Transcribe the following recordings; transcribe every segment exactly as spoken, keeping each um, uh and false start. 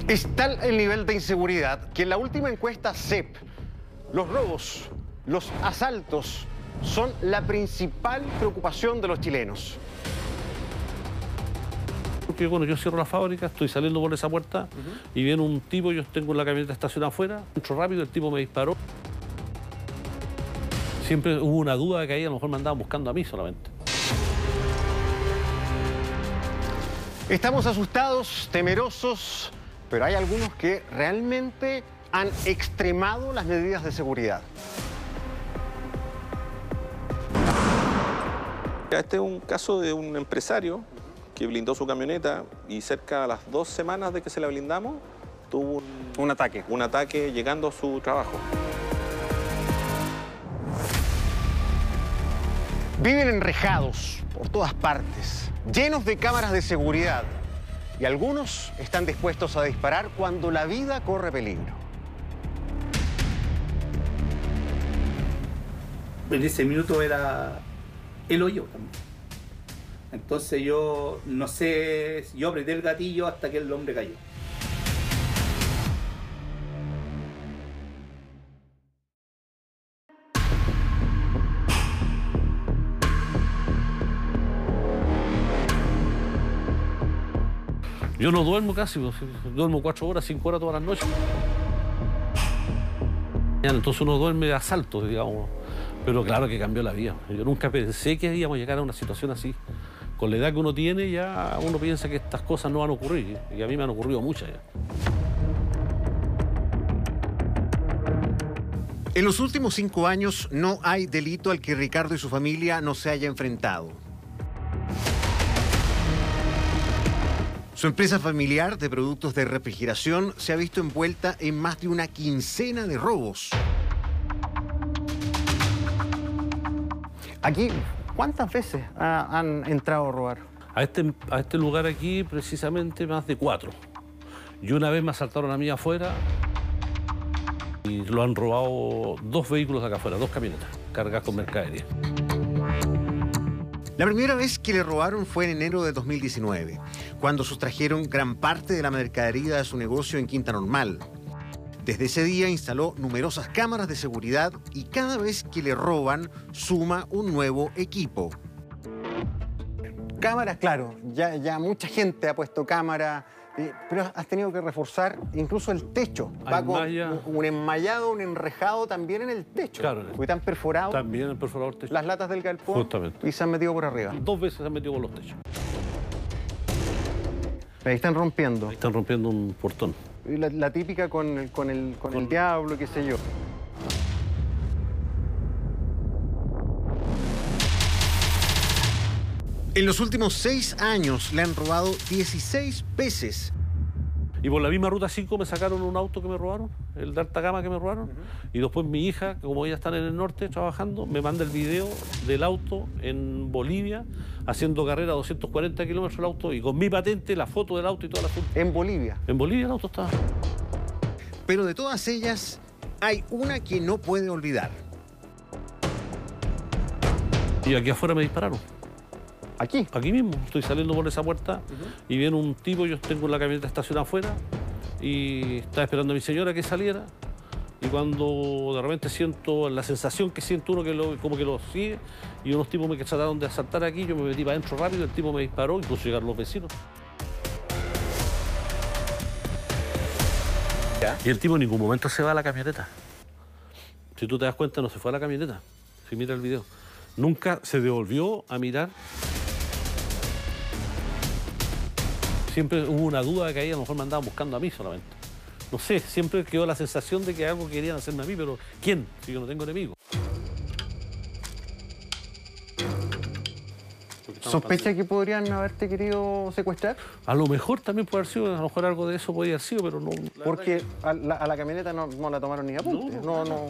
Es tal el nivel de inseguridad que en la última encuesta C E P, los robos, los asaltos son la principal preocupación de los chilenos. Porque bueno, yo cierro la fábrica, estoy saliendo por esa puerta uh-huh. y viene un tipo, yo tengo la camioneta estacionada afuera, entro rápido, el tipo me disparó. Siempre hubo una duda de que ahí a lo mejor me andaban buscando a mí solamente. Estamos asustados, temerosos, pero hay algunos que realmente han extremado las medidas de seguridad. Este es un caso de un empresario que blindó su camioneta y cerca de las dos semanas de que se la blindamos, tuvo un, un ataque. Un ataque llegando a su trabajo. Viven enrejados por todas partes, llenos de cámaras de seguridad. Y algunos están dispuestos a disparar cuando la vida corre peligro. En ese minuto era el hoyo también. Entonces yo no sé, yo apreté el gatillo hasta que el hombre cayó. Yo no duermo casi, duermo cuatro horas, cinco horas todas las noches. Entonces uno duerme de asaltos, digamos. Pero claro que cambió la vida. Yo nunca pensé que íbamos a llegar a una situación así. Con la edad que uno tiene, ya uno piensa que estas cosas no van a ocurrir. Y a mí me han ocurrido muchas ya. En los últimos cinco años no hay delito al que Ricardo y su familia no se haya enfrentado. Su empresa familiar de productos de refrigeración se ha visto envuelta en más de una quincena de robos. Aquí, ¿cuántas veces ha, han entrado a robar? A este, a este lugar aquí, precisamente, más de cuatro. Y una vez me asaltaron a mí afuera y lo han robado dos vehículos acá afuera, dos camionetas, cargadas con mercadería. La primera vez que le robaron fue en enero de dos mil diecinueve, cuando sustrajeron gran parte de la mercadería de su negocio en Quinta Normal. Desde ese día instaló numerosas cámaras de seguridad y cada vez que le roban suma un nuevo equipo. Cámaras, claro, ya, ya mucha gente ha puesto cámara, eh, pero has tenido que reforzar incluso el techo. Va con un, un enmayado, un enrejado también en el techo. Claro. Porque te han perforado. También el perforador techo. Las latas del galpón. Justamente. Y se han metido por arriba. Dos veces se han metido por los techos. Ahí están rompiendo. Ahí están rompiendo un portón. La, la típica con el, con, el, con, con el diablo, qué sé yo. En los últimos seis años le han robado dieciséis veces. Y por la misma ruta cinco me sacaron un auto que me robaron, el de alta gama que me robaron. Uh-huh. Y después mi hija, como ella está en el norte trabajando, me manda el video del auto en Bolivia, haciendo carrera a doscientos cuarenta kilómetros el auto, y con mi patente, la foto del auto y toda la foto. ¿En Bolivia? En Bolivia el auto estaba. Pero de todas ellas, hay una que no puede olvidar. Y aquí afuera me dispararon. ¿Aquí? Aquí mismo. Estoy saliendo por esa puerta uh-huh. y viene un tipo, yo tengo la camioneta estacionada afuera y estaba esperando a mi señora que saliera, y cuando de repente siento la sensación que siento uno que lo, como que lo sigue, y unos tipos me trataron de asaltar aquí, yo me metí para adentro rápido, el tipo me disparó, incluso llegaron los vecinos. ¿Ya? Y el tipo en ningún momento se va a la camioneta. Si tú te das cuenta, no se fue a la camioneta. Si mira el video. Nunca se devolvió a mirar. Siempre hubo una duda de que ahí a lo mejor me andaban buscando a mí solamente. No sé, siempre quedó la sensación de que algo querían hacerme a mí, pero ¿quién? Si yo no tengo enemigo. ¿Sospecha que podrían haberte querido secuestrar? A lo mejor también puede haber sido, a lo mejor algo de eso podría haber sido, pero no... Porque a la, a la camioneta no, no la tomaron ni a apunte. No, no, no.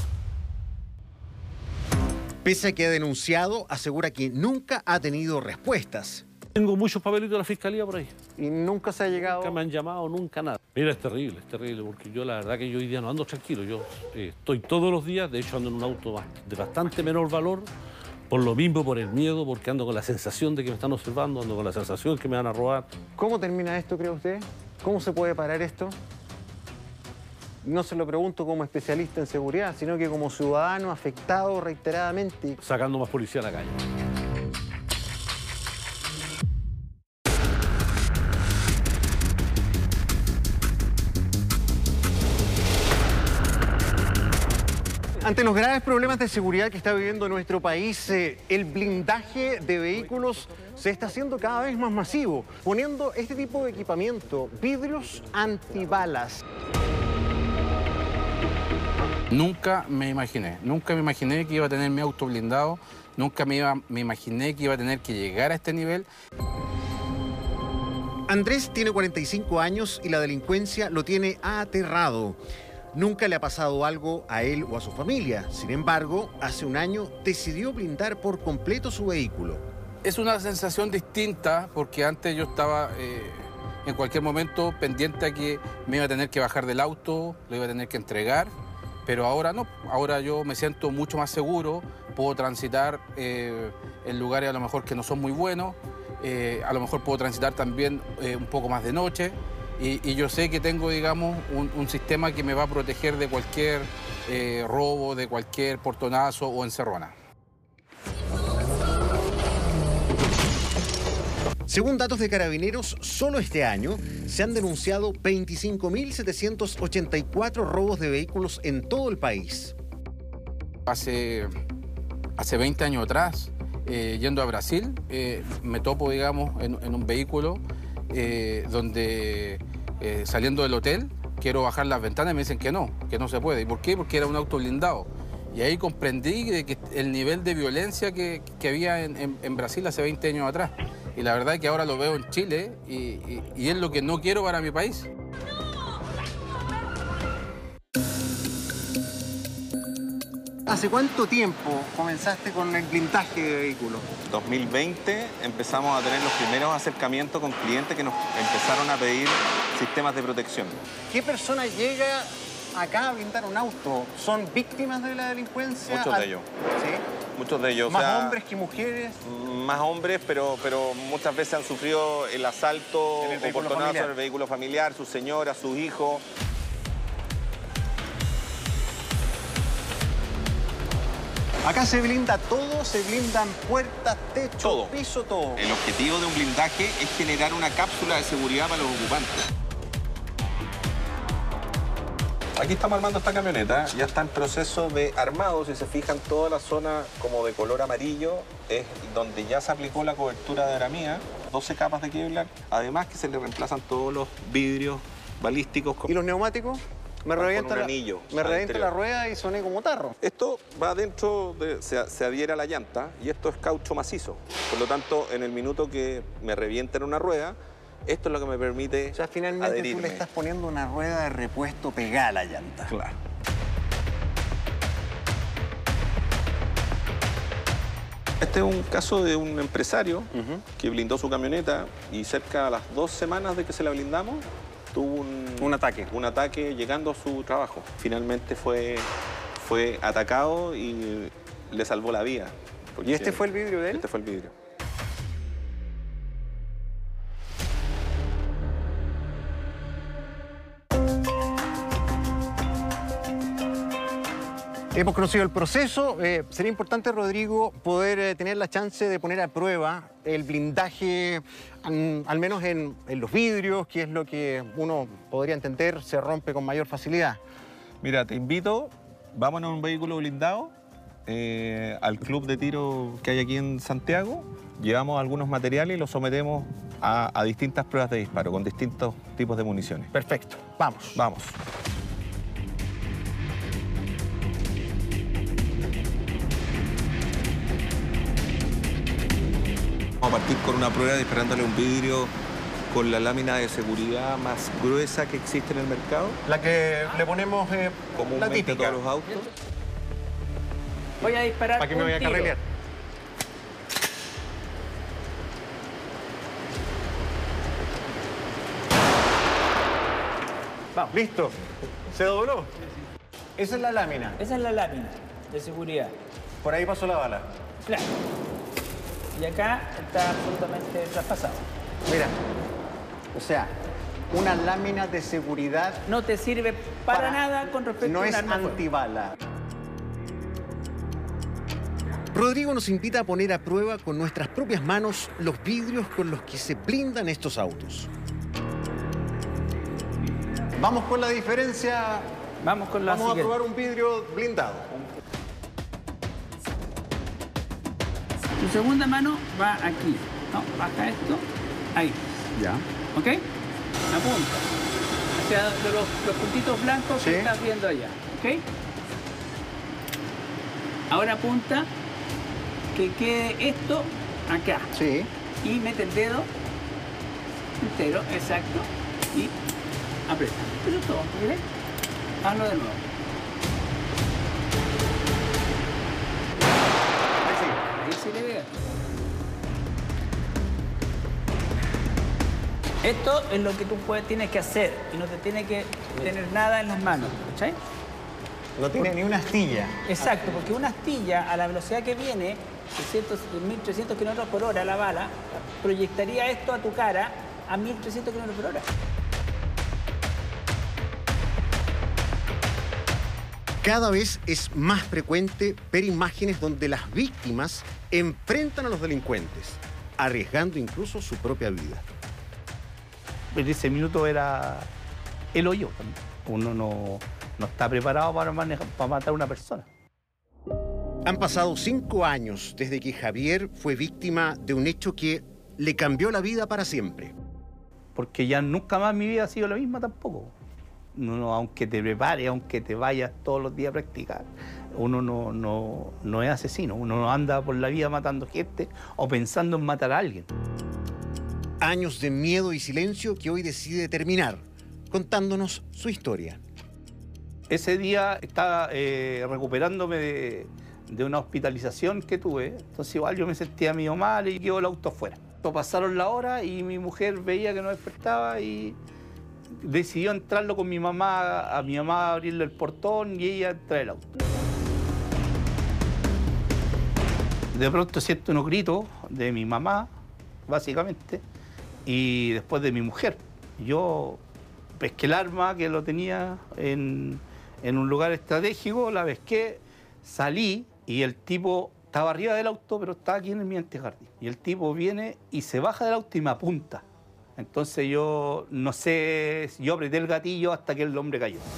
Pese a que ha denunciado, asegura que nunca ha tenido respuestas. Tengo muchos papelitos de la fiscalía por ahí. ¿Y nunca se ha llegado? Nunca me han llamado, nunca nada. Mira, es terrible, es terrible, porque yo la verdad que yo hoy día no ando tranquilo. Yo eh, estoy todos los días, de hecho ando en un auto de bastante menor valor, por lo mismo, por el miedo, porque ando con la sensación de que me están observando, ando con la sensación de que me van a robar. ¿Cómo termina esto, cree usted? ¿Cómo se puede parar esto? No se lo pregunto como especialista en seguridad, sino que como ciudadano afectado reiteradamente. Sacando más policía a la calle. Ante los graves problemas de seguridad que está viviendo nuestro país, eh, el blindaje de vehículos se está haciendo cada vez más masivo, poniendo este tipo de equipamiento, vidrios antibalas. Nunca me imaginé, nunca me imaginé que iba a tener mi auto blindado, nunca me, iba, me imaginé que iba a tener que llegar a este nivel. Andrés tiene cuarenta y cinco años y la delincuencia lo tiene aterrado. Nunca le ha pasado algo a él o a su familia. Sin embargo, hace un año decidió blindar por completo su vehículo. Es una sensación distinta porque antes yo estaba eh, en cualquier momento pendiente a que me iba a tener que bajar del auto, lo iba a tener que entregar, pero ahora no. Ahora yo me siento mucho más seguro, puedo transitar eh, en lugares a lo mejor que no son muy buenos, eh, a lo mejor puedo transitar también eh, un poco más de noche. Y, y yo sé que tengo, digamos, un, un sistema que me va a proteger de cualquier eh, robo, de cualquier portonazo o encerrona. Según datos de Carabineros, solo este año se han denunciado veinticinco mil setecientos ochenta y cuatro robos de vehículos en todo el país. Hace, hace veinte años atrás, eh, yendo a Brasil, eh, me topo, digamos, en, en un vehículo Eh, donde eh, saliendo del hotel quiero bajar las ventanas y me dicen que no, que no se puede. ¿Y por qué? Porque era un auto blindado. Y ahí comprendí de que el nivel de violencia que, que había en, en, en Brasil hace veinte años atrás. Y la verdad es que ahora lo veo en Chile y, y, y es lo que no quiero para mi país. ¿Hace cuánto tiempo comenzaste con el blindaje de vehículos? dos mil veinte empezamos a tener los primeros acercamientos con clientes que nos empezaron a pedir sistemas de protección. ¿Qué persona llega acá a blindar un auto? ¿Son víctimas de la delincuencia? Muchos de ellos. ¿Sí? Muchos de ellos. ¿Más o sea, hombres que mujeres? Más hombres, pero, pero muchas veces han sufrido el asalto En el o vehículo portonazo familiar. en el vehículo familiar, sus señoras, sus hijos. Acá se blinda todo, se blindan puertas, techo, Todo. piso, todo. El objetivo de un blindaje es generar una cápsula de seguridad para los ocupantes. Aquí estamos armando esta camioneta, ya está en proceso de armado. Si se fijan, toda la zona como de color amarillo es donde ya se aplicó la cobertura de aramía, doce capas de Kevlar, además que se le reemplazan todos los vidrios balísticos. ¿Y los neumáticos? Me Con revienta, un la, anillo me al revienta interior. la rueda y soné como tarro. Esto va dentro, de, se, se adhiere a la llanta y esto es caucho macizo. Por lo tanto, en el minuto que me revienten una rueda, esto es lo que me permite O sea, finalmente adherirme. tú le estás poniendo una rueda de repuesto pegada a la llanta. Claro. Este es un caso de un empresario Uh-huh. que blindó su camioneta y cerca de las dos semanas de que se la blindamos, tuvo un, Un ataque. un ataque llegando a su trabajo. Finalmente fue, fue atacado y le salvó la vida. ¿Y este fue el vidrio de él? Este fue el vidrio. Hemos conocido el proceso. Eh, sería importante, Rodrigo, poder eh, tener la chance de poner a prueba el blindaje, an- al menos en, en los vidrios, que es lo que uno podría entender se rompe con mayor facilidad. Mira, te invito, vámonos en un vehículo blindado eh, al club de tiro que hay aquí en Santiago. Llevamos algunos materiales y los sometemos a, a distintas pruebas de disparo con distintos tipos de municiones. Perfecto. Vamos. Vamos. Vamos a partir con una prueba disparándole un vidrio con la lámina de seguridad más gruesa que existe en el mercado. La que le ponemos eh, la Comúnmente típica. todos los autos. Voy a disparar ¿Para qué me un voy a tiro. carrilear? Vamos. Listo. Se dobló. Esa es la lámina. Esa es la lámina de seguridad. Por ahí pasó la bala. Claro. Y acá está absolutamente traspasado. Mira. O sea, Una lámina de seguridad No te sirve para, Para- nada con respecto no a un es arma de fuego. antibala. Rodrigo nos invita a poner a prueba con nuestras propias manos los vidrios con los que se blindan estos autos. Vamos con la diferencia. Vamos con la Vamos a siguiente. probar un vidrio blindado. Tu segunda mano va aquí. No, baja esto. Ahí. Ya. ¿Ok? Apunta. Hacia de los, los puntitos blancos Sí. que estás viendo allá. ¿Ok? Ahora apunta que quede esto acá. Sí. Y mete el dedo entero, exacto. Y aprieta. Eso es todo. ¿Ok? Hazlo de nuevo. Ahí sí le ve. Esto es lo que tú puedes, tienes que hacer y no te tiene que tener nada en las manos, ¿cachai? No tiene ni una astilla. Exacto, porque una astilla a la velocidad que viene, trescientos, mil trescientos kilómetros por hora la bala, proyectaría esto a tu cara a mil trescientos kilómetros por hora. Cada vez es más frecuente ver imágenes donde las víctimas enfrentan a los delincuentes, arriesgando incluso su propia vida. En ese minuto era el hoyo también. Uno no, no está preparado para, manejar, para matar a una persona. Han pasado cinco años desde que Javier fue víctima de un hecho que le cambió la vida para siempre. Porque ya nunca más mi vida ha sido la misma tampoco. Uno, aunque te prepare, aunque te vayas todos los días a practicar, uno no, no, no es asesino. Uno no anda por la vida matando gente o pensando en matar a alguien. Años de miedo y silencio que hoy decide terminar, contándonos su historia. Ese día estaba eh, recuperándome de, de una hospitalización que tuve, entonces igual yo me sentía medio mal y quedó el auto afuera. Pasaron la hora y mi mujer veía que no despertaba y decidió entrarlo con mi mamá, a mi mamá abrirle el portón y ella entrar el auto. De pronto siento unos gritos de mi mamá, básicamente, y después de mi mujer. Yo pesqué el arma que lo tenía en, en un lugar estratégico, la pesqué, salí y el tipo estaba arriba del auto, pero estaba aquí en mi antejardín. Y el tipo viene y se baja del auto y me apunta. Entonces yo no sé, yo apreté el gatillo hasta que el hombre cayó.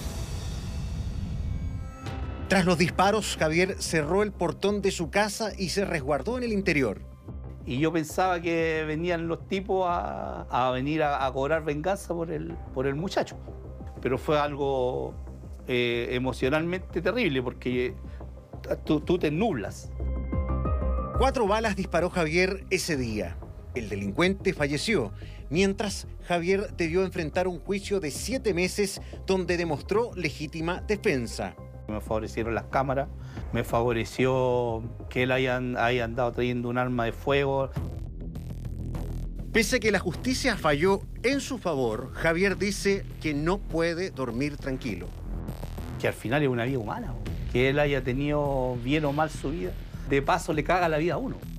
Tras los disparos, Javier cerró el portón de su casa y se resguardó en el interior. Y yo pensaba que venían los tipos a, a venir a, a cobrar venganza por el, por el muchacho. Pero fue algo eh, emocionalmente terrible porque tú, tú te nublas. Cuatro balas disparó Javier ese día. El delincuente falleció, mientras Javier debió enfrentar un juicio de siete meses donde demostró legítima defensa. Me favorecieron las cámaras, me favoreció que él haya, haya andado trayendo un arma de fuego. Pese a que la justicia falló en su favor, Javier dice que no puede dormir tranquilo. Que al final es una vida humana, que él haya tenido bien o mal su vida. De paso le caga la vida a uno.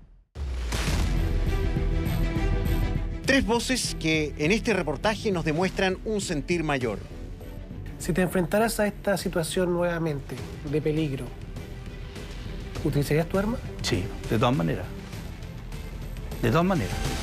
Tres voces que en este reportaje nos demuestran un sentir mayor. Si te enfrentaras a esta situación nuevamente, de peligro, ¿utilizarías tu arma? Sí, de todas maneras. De todas maneras.